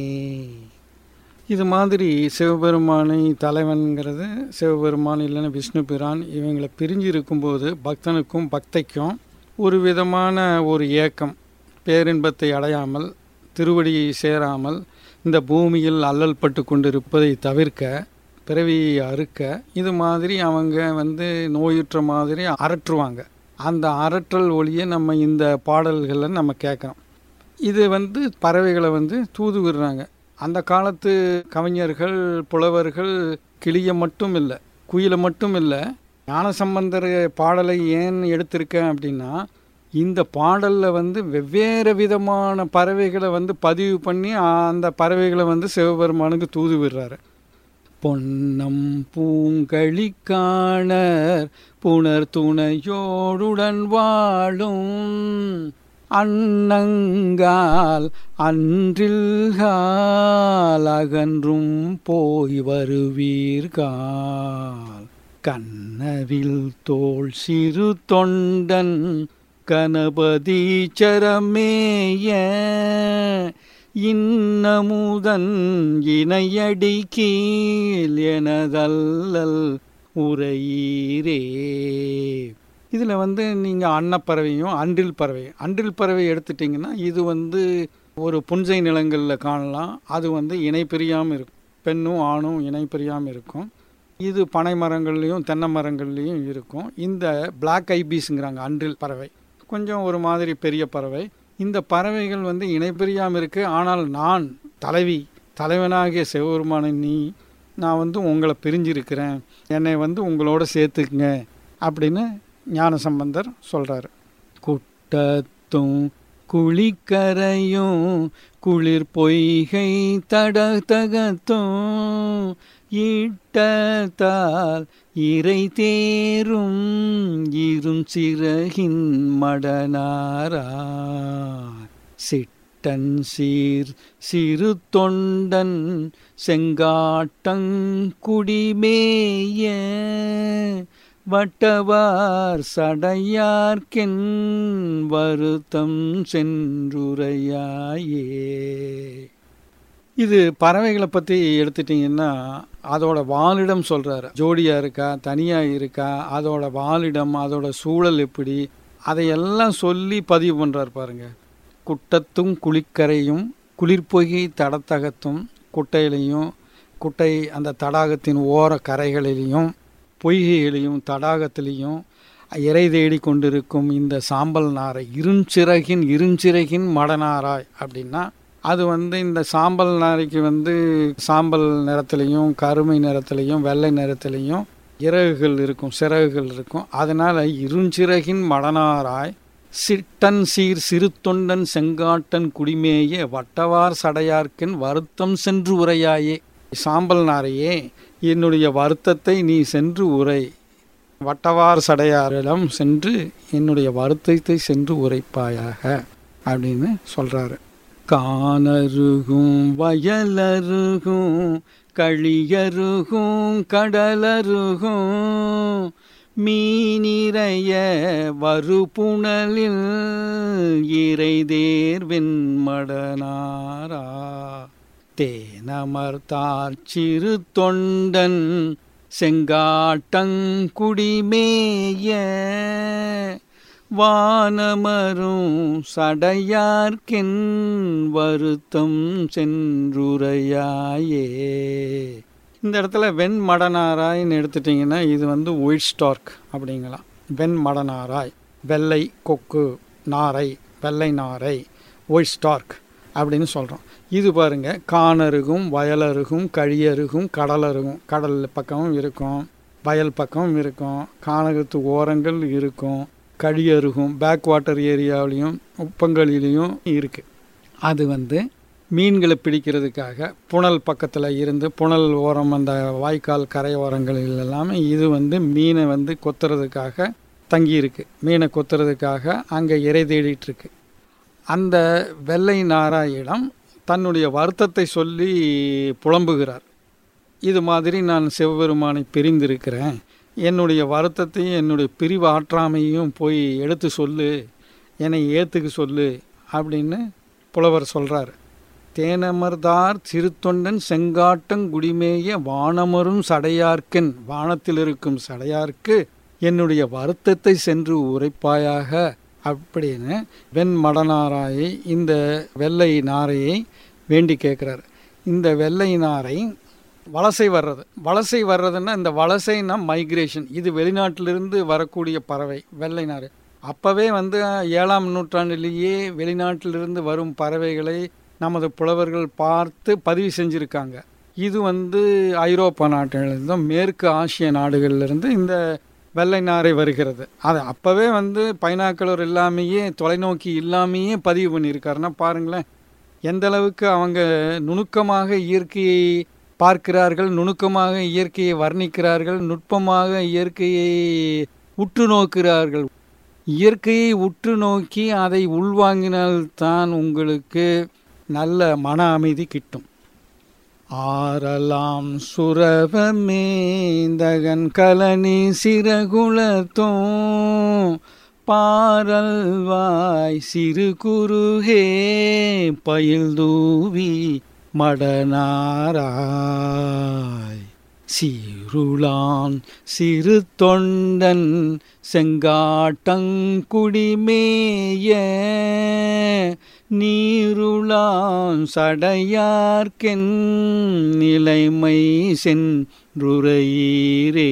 இது மாதிரி சிவபெருமானை தலைவன்கிறது சிவபெருமான் இல்லைன்னா விஷ்ணு பிரான், இவங்களை பிரிஞ்சு இருக்கும்போது பக்தனுக்கும் பக்தைக்கும் ஒரு விதமான ஒரு ஏக்கம், பேரின்பத்தை அடையாமல் திருவடியை சேராமல் இந்த பூமியில் அல்லல் பட்டு கொண்டிருப்பதை தவிர்க்க, பிறவியை அறுக்க, இது மாதிரி அவங்க நோயுற்ற மாதிரி அரற்றுவாங்க. அந்த அரற்றல் ஒளியை நம்ம இந்த பாடல்களில் நம்ம கேட்குறோம். இது பறவைகளை தூது விடுறாங்க. அந்த காலத்து கவிஞர்கள் புலவர்கள் கிளியை மட்டும் இல்லை, குயிலை மட்டும் இல்லை, ஞானசம்பந்தர் பாடலை ஏன் எடுத்திருக்கேன் அப்படின்னா, இந்த பாடலில் வந்து வெவ்வேறு விதமான பறவைகளை வந்து பதிவு பண்ணி அந்த பறவைகளை வந்து சிவபெருமானுக்கு தூது விடுறாரு. பொன்னம் பூங்கழிக்காணர் புனர் துணையோடுடன் வாழும் அன்னங்கால் அன்றில்கால் அகன்றும் போய் வருவீர்கால் கண்ணவில் தோள் சிறு தொண்டன் கணபதி சரமேய இன்னமுதன் இணையடி கீழ் எனதல்லல் உரையீரே. இதில் வந்து நீங்கள் அன்னப்பறவையும் அன்றில் பறவை எடுத்துட்டிங்கன்னா இது வந்து ஒரு புன்சை நிலங்களில் காணலாம். அது வந்து இணை பிரியாமல் இருக்கும், பெண்ணும் ஆணும் இணை பிரியாமல் இருக்கும். இது பனை மரங்கள்லேயும் தென்னை மரங்கள்லேயும் இருக்கும். இந்த பிளாக் ஐபீஸுங்கிறாங்க அன்றில் பறவை, கொஞ்சம் ஒரு மாதிரி பெரிய பறவை. இந்த பறவைகள் வந்து இணை பிரியாமல் இருக்குது. ஆனால் நான் தலைவனாகிய சிவபெருமான நான் வந்து உங்களை பிரிஞ்சிருக்கிறேன், என்னை வந்து உங்களோட சேர்த்துக்குங்க அப்படின்னு ஞானசம்பந்தர் சொல்கிறாரு. குட்டத்தும் குளிக்கரையும் குளிர் பொய்கை தடதகத்தும் ஈட்டத்தால் இறை தேரும் இரும் சிறகின் மடனாராய் சிட்டன் சீர் சிறு தொண்டன் செங்காட்டங் குடிமேய வட்டவார் சடையார்க்கென் வருத்தம் சென்றுரையாயே. இது பறவைகளை பற்றி எடுத்துட்டிங்கன்னா அதோட வாழிடம் சொல்கிறாரு. ஜோடியாக இருக்கா, தனியாக இருக்கா, அதோட வாழிடம், அதோட சூழல் எப்படி, அதையெல்லாம் சொல்லி பதிவு பண்ணுறார் பாருங்கள். குட்டத்தும் குளிக்கரையும் குளிர்பொய்கை தடத்தகத்தும், குட்டையிலையும் குட்டை அந்த தடாகத்தின் ஓர கரைகளிலையும் பொய்கைகளையும் தடாகத்திலையும் இறை தேடி கொண்டிருக்கும் இந்த சாம்பல் நாரை இருஞ்சிறகின் மடனாராய் அப்படின்னா அது வந்து இந்த சாம்பல் நாரைக்கு வந்து சாம்பல் நிறத்துலையும் கருமை நிறத்துலையும் வெள்ளை நிறத்துலையும் சிறகுகள் இருக்கும். அதனால் இருஞ்சிறகின் மடனாராய் சிட்டன் சீர் சிறு தொண்டன் செங்காட்டன் குடிமேய வட்டவார் சடையார்க்கென் வருத்தம் சென்று உரையாயே. சாம்பல் நாரையே, என்னுடைய வருத்தத்தை நீ சென்று உரை, வட்டவார் சடையாரிடம் சென்று என்னுடைய வருத்தத்தை சென்று உரைப்பாயாக அப்படின்னு சொல்கிறாரு. கானருகும் வயலருகும் களியருகும் கடலருகும் மீனிறைய வருபுணலில் இறை தேர்வெண் மடனாரா தேனமர்த்தார் சிறு தொண்டன் செங்காட்டங்குடிமேய வானமரும் சடையார்க்கென் வருத்தம் சென்றுரையாயே. இந்த இடத்துல வெண்மடனாராய்ன்னு எடுத்துட்டிங்கன்னா இது வந்து ஒயிட் ஸ்டார்க் அப்படிங்கலாம். வெண்மடனாராய், வெள்ளை கொக்கு நாரை, வெள்ளை நாரை, ஒயிட் ஸ்டார்க் அப்படின்னு சொல்கிறோம். இது பாருங்கள், கானருகும் வயலருகும் கழியருகும் கடலருகும், கடல் பக்கமும் இருக்கும், வயல் பக்கமும் இருக்கும், கானகத்து ஓரங்கள் இருக்கும், கழியருகும் பேக் வாட்டர் ஏரியாவிலையும் உப்பங்களிலையும் இருக்குது. அது வந்து மீன்களை பிடிக்கிறதுக்காக புனல் பக்கத்தில் இருந்து புனல் ஓரம் அந்த வாய்க்கால் கரை ஓரங்களில் எல்லாமே இது வந்து மீனை வந்து கொத்துறதுக்காக தங்கியிருக்கு. மீனை கொத்துறதுக்காக அங்கே இறை தேடிட்டுருக்கு. அந்த வெள்ளை நாராயிடம் தன்னுடைய வருத்தத்தை சொல்லி புலம்புகிறார். இது மாதிரி நான் சிவபெருமானை பிரிந்திருக்கிறேன், என்னுடைய வருத்தத்தையும் என்னுடைய பிரிவு ஆற்றாமையும் போய் எடுத்து சொல்லு, என்னை ஏற்றுக்கு சொல்லு அப்படின்னு புலவர் சொல்கிறார். தேனமர்தார் சிறுத்தொண்டன் செங்காட்டங்குடிமேய வானமரும் சடையார்க்கென், வானத்தில் இருக்கும் சடையார்க்கு என்னுடைய வருத்தத்தை சென்று உரைப்பாயாக அப்படின்னு வெண்மடனாராயை இந்த வெள்ளை நாரையை வேண்டி கேட்குறார். இந்த வெள்ளை நாரை வலசை வர்றதுன்னா இந்த வலசைன்னா மைக்ரேஷன், இது வெளிநாட்டிலிருந்து வரக்கூடிய பறவை வெள்ளை நாரை. அப்போவே வந்து 7ஆம் நூற்றாண்டிலேயே வெளிநாட்டிலிருந்து வரும் பறவைகளை நமது புலவர்கள் பார்த்து பதிவு செஞ்சுருக்காங்க. இது வந்து ஐரோப்பா நாட்டிலிருந்தும் மேற்கு ஆசிய நாடுகளிலிருந்து இந்த வெள்ளை நாரை வருகிறது. அது அப்போவே பைனாக்குலர் இல்லாமையே, தொலைநோக்கி இல்லாமையே பதிவு பண்ணியிருக்காருன்னா பாருங்களேன், எந்த அளவுக்கு அவங்க நுணுக்கமாக இயற்கையை பார்க்கிறார்கள், நுணுக்கமாக இயற்கையை வர்ணிக்கிறார்கள், நுட்பமாக இயற்கையை உற்று நோக்கிறார்கள். இயற்கையை உற்று நோக்கி அதை உள்வாங்கினால்தான் உங்களுக்கு நல்ல மன அமைதி கிட்டும். ஆரலாம் சுரபமேந்தகன் கலனி சிறகுலத்தோ பாரல்வாய் சிறு குறுகே பயில் தூவி மடனாராய் சீருளான் சிறு தொண்டன் செங்காட்டங்குடிமேய நீருளான் சடையார்க்கென் நிலைமை சென்றுரையீரே.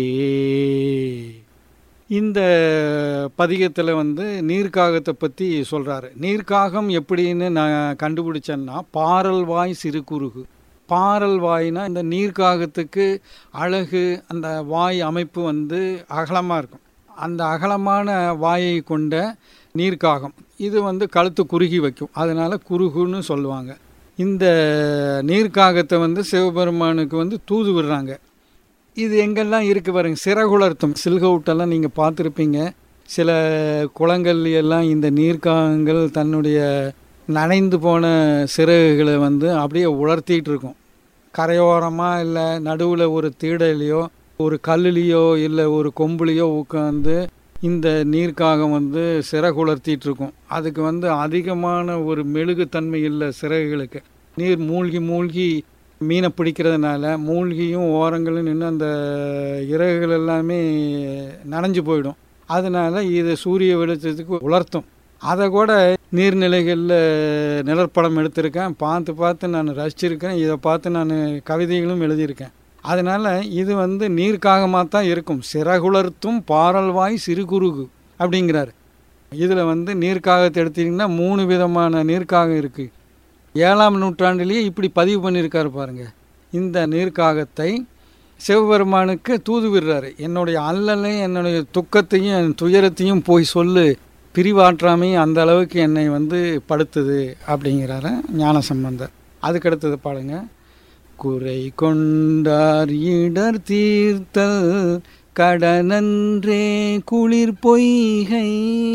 இந்த பதிகத்தில் நீர்க்காகத்தை பற்றி சொல்கிறாரு. நீர்க்காகம் எப்படின்னு நான் கண்டுபிடிச்சேன்னா, பாரல்வாய் சிறு குறுகு. பாரல் வாய்னா இந்த நீர்க்காகத்துக்கு அழகு, அந்த வாய் அமைப்பு அகலமாக இருக்கும். அந்த அகலமான வாயை கொண்ட நீர்க்காகம் இது கழுத்து குறுகி வைக்கும், அதனால் குறுகுன்னு சொல்லுவாங்க. இந்த நீர்க்காகத்தை சிவபெருமானுக்கு தூது விடுறாங்க. இது எங்கெல்லாம் இருக்குது பாருங்க, சிறகுலர்த்தம், சில்கவுட்டெல்லாம் நீங்கள் பார்த்துருப்பீங்க. சில குளங்கள் எல்லாம் இந்த நீர்க்காகங்கள் தன்னுடைய நனைந்து போன சிறகுகளை அப்படியே உலர்த்திட்டு இருக்கும். கரையோரமாக இல்லை நடுவில் ஒரு தீடலையோ ஒரு கல்லுலேயோ இல்லை ஒரு கொம்புலையோ உட்காந்து இந்த நீர்க்காகம் சிறகுலர்த்திட்டு இருக்கும். அதுக்கு அதிகமான ஒரு மெழுகுத்தன்மை இல்லை சிறகுகளுக்கு. நீர் மூழ்கி மூழ்கி மீனை பிடிக்கிறதுனால மூழ்கியும் ஓரங்களும் நின்று அந்த இறகுகள் எல்லாமே நனைஞ்சு போயிடும். அதனால் இது சூரிய வெளிச்சத்துக்கு உலர்த்தும். அதை கூட நீர்நிலைகளில் நிழற்படம் எடுத்திருக்கேன், பார்த்து நான் ரசிச்சிருக்கேன். இதை பார்த்து நான் கவிதைகளும் எழுதியிருக்கேன். அதனால் இது நீர்க்காகமாக தான் இருக்கும். சிறகுலர்த்தும் பாரல்வாய் சிறுகுறுகு அப்படிங்கிறார். இதில் நீர்க்காகத்தை எடுத்திங்கன்னா 3 விதமான நீர்க்காகம் இருக்குது. 7ஆம் நூற்றாண்டிலேயே இப்படி பதிவு பண்ணியிருக்காரு பாருங்கள். இந்த நீர்க்காகத்தை சிவபெருமானுக்கு தூது விடுறாரு. என்னுடைய அல்லலையும் என்னுடைய துக்கத்தையும் என் துயரத்தையும் போய் சொல்லு, பிரிவாற்றாமையும் அந்த அளவுக்கு என்னை படுத்துது அப்படிங்கிறார ஞானசம்பந்தர். அதுக்கடுத்தது பாருங்க. குறை கொண்டார் இடர் தீர்த்தல் கடனன்றே குளிர் பொய்கை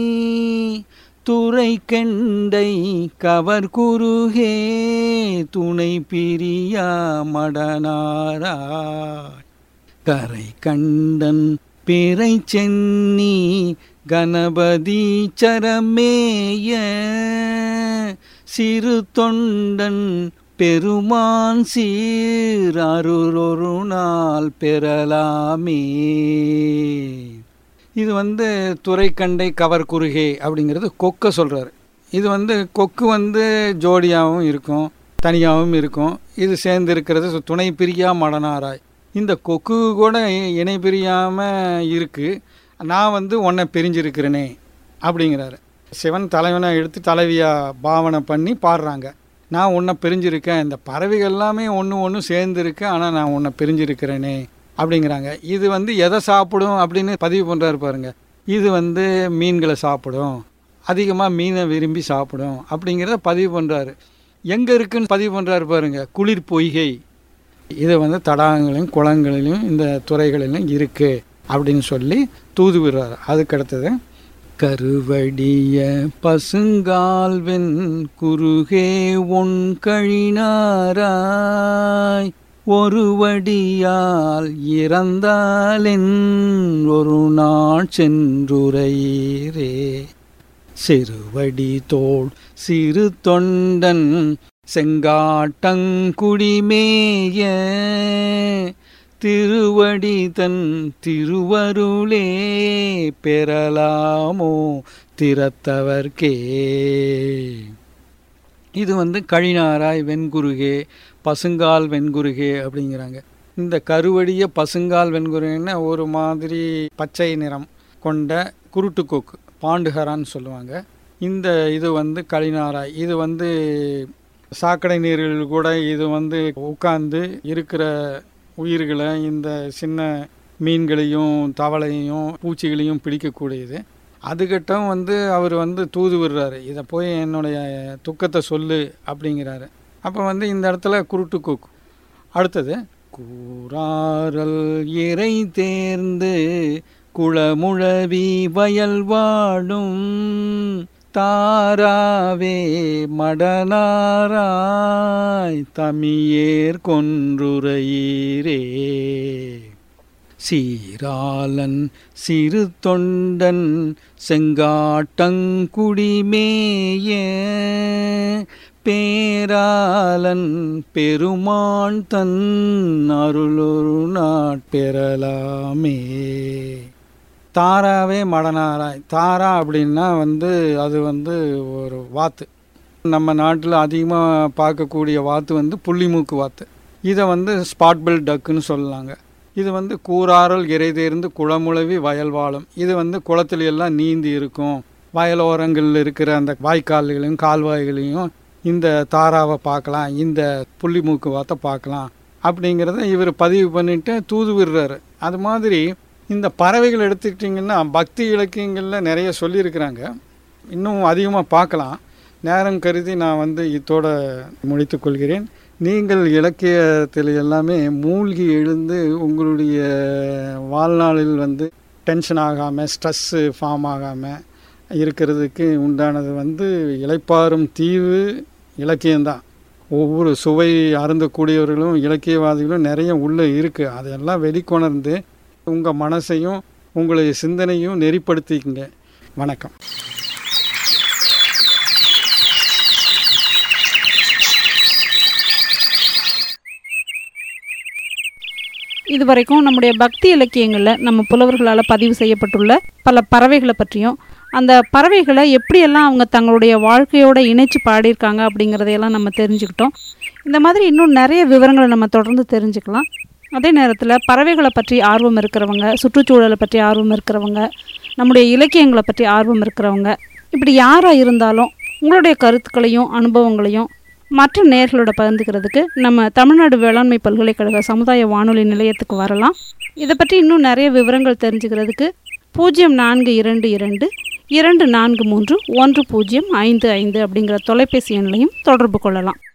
துறை கெண்டை கவர் குறுகே துணை பிரியா மடனாராய் கரை கண்டன் பிறை சென்னி கணபதி சரமேய சிறு தொண்டன் பெருமான் சீரருளொரு நாள் பெறலாமே. இது துறைக்கண்டை கவர் குறுகே அப்படிங்கிறது கொக்கை சொல்கிறார். இது கொக்கு ஜோடியாகவும் இருக்கும், தனியாகவும் இருக்கும். இது சேர்ந்து இருக்கிறது துணை பிரியா மடனாராய். இந்த கொக்கு கூட இணை பிரியாமல் இருக்குது. நான் உன்னை பிரிஞ்சிருக்கிறேனே அப்படிங்கிறாரு. சிவன் தலைவனை எடுத்து தலைவியாக பாவனை பண்ணி பாடுறாங்க. நான் உன்னை பிரிஞ்சிருக்கேன், இந்த பறவைகள் எல்லாமே ஒன்று சேர்ந்துருக்கு, ஆனால் நான் உன்னை பிரிஞ்சிருக்கிறேனே அப்படிங்கிறாங்க. இது எதை சாப்பிடும் அப்படின்னு பதிவு பண்ணுறாரு பாருங்க. இது மீன்களை சாப்பிடும், அதிகமாக மீனை விரும்பி சாப்பிடும் அப்படிங்கிறத பதிவு பண்ணுறாரு. எங்கே இருக்குன்னு பதிவு பண்ணுறாரு பாருங்க. குளிர் பொய்கை இது தடாகங்களிலும் குளங்களிலும் இந்த துறைகளிலும் இருக்குது அப்படின்னு சொல்லி தூது விடுறாரு. அதுக்கடுத்தது கருவடிய பசுங்கால்வென் குறுகே ஒன் கழினாராய் ஒருவடியால் இறந்தாலென் ஒரு நாள் சென்றுரையீரே சிறுவடி தோள் சிறு தொண்டன் செங்காட்டங்குடிமேய திருவடி தன் திருவருளே பெறலாமோ திறத்தவர்க்கே. இது கழினாராய் வெண்குருகே பசுங்கால் வெண்குருகே அப்படிங்கிறாங்க. இந்த கருவடிய பசுங்கால் வெண்குருகேன்னா ஒரு மாதிரி பச்சை நிறம் கொண்ட குருட்டுக்கோக்கு, பாண்டுகரான்னு சொல்லுவாங்க. இந்த இது கழினாராய். இது சாக்கடை நீரில் கூட இது உட்கார்ந்து இருக்கிற உயிர்களை, இந்த சின்ன மீன்களையும் தவளையையும் பூச்சிகளையும் பிடிக்கக்கூடியது. அதுக்கிட்டம் அவர் தூது விடுறாரு, இதை போய் என்னுடைய துக்கத்தை சொல்லு அப்படிங்கிறாரு. அப்போ இந்த இடத்துல குருட்டு கூக்கு. அடுத்தது, கூறாரல் இறை தேர்ந்து குளமுழவி வயல் வாடும் தாராவே மடனாராய் தமியேர் கொன்றுரையீரே. சீராளன் சிறு தொண்டன் செங்காட்டங்குடிமேய பேராளன் பெருமான் தன் அருளொரு நாட்பெறலாமே. தாராவே மடனாராய். தாரா அப்படின்னா அது ஒரு வாத்து. நம்ம நாட்டில் அதிகமாக பார்க்கக்கூடிய வாத்து புள்ளிமூக்கு வாத்து. இதை ஸ்பாட்பில் டக்குன்னு சொல்லலாங்க. இது கூறாரல் இறை தேர்ந்து குளமுழவி வயல் வாழும். இது குளத்துல எல்லாம் நீந்தி இருக்கும். வயலோரங்களில் இருக்கிற அந்த வாய்க்கால்களையும் கால்வாய்களையும் இந்த தாராவை பார்க்கலாம், இந்த புள்ளிமூக்கு வாத்தை பார்க்கலாம் அப்படிங்கிறத இவர் பதிவு பண்ணிட்டு தூது விடுறாரு. அது மாதிரி இந்த பறவைகள் எடுத்துக்கிட்டிங்கன்னா பக்தி இலக்கியங்களில் நிறைய சொல்லியிருக்கிறாங்க. இன்னும் அதிகமாக பார்க்கலாம். நேரம் கருதி நான் இதோட முடித்துக் கொள்கிறேன். நீங்கள் இலக்கியத்தில் எல்லாமே மூழ்கி எழுந்து உங்களுடைய வாழ்நாளில் டென்ஷன் ஆகாமல் ஸ்ட்ரெஸ்ஸு ஃபார்ம் ஆகாமல் இருக்கிறதுக்கு உண்டானது இளைப்பாறும் தீவு இலக்கியம்தான். ஒவ்வொரு சுவை அருந்தக்கூடியவர்களும் இலக்கியவாதிகளும் நிறைய உள்ளே இருக்குது. அதெல்லாம் வெளிக்கொணர்ந்து உங்கள் மனசையும் உங்களுடைய சிந்தனையும் நெறிப்படுத்திக்கங்க. வணக்கம். இதுவரைக்கும் நம்முடைய பக்தி இலக்கியங்களில் நம்ம புலவர்களால் பதிவு செய்யப்பட்டுள்ள பல பறவைகளை பற்றியும், அந்த பறவைகளை எப்படியெல்லாம் அவங்க தங்களுடைய வாழ்க்கையோடு இணைச்சி பாடியிருக்காங்க அப்படிங்கிறதையெல்லாம் நம்ம தெரிஞ்சுக்கிட்டோம். இந்த மாதிரி இன்னும் நிறைய விவரங்களை நம்ம தொடர்ந்து தெரிஞ்சுக்கலாம். அதே நேரத்தில் பறவைகளை பற்றி ஆர்வம் இருக்கிறவங்க, சுற்றுச்சூழலை பற்றி ஆர்வம் இருக்கிறவங்க, நம்முடைய இலக்கியங்களை பற்றி ஆர்வம் இருக்கிறவங்க, இப்படி யாராக இருந்தாலும் உங்களுடைய கருத்துக்களையும் அனுபவங்களையும் மற்ற நேயர்களோட பகிர்ந்துக்கிறதுக்கு நம்ம தமிழ்நாடு வேளாண்மை பல்கலைக்கழக சமுதாய வானொலி நிலையத்துக்கு வரலாம். இதை பற்றி இன்னும் நிறைய விவரங்கள் தெரிஞ்சுக்கிறதுக்கு 0422 243 1055 அப்படிங்கிற தொலைபேசி எண்ணையும் தொடர்பு கொள்ளலாம்.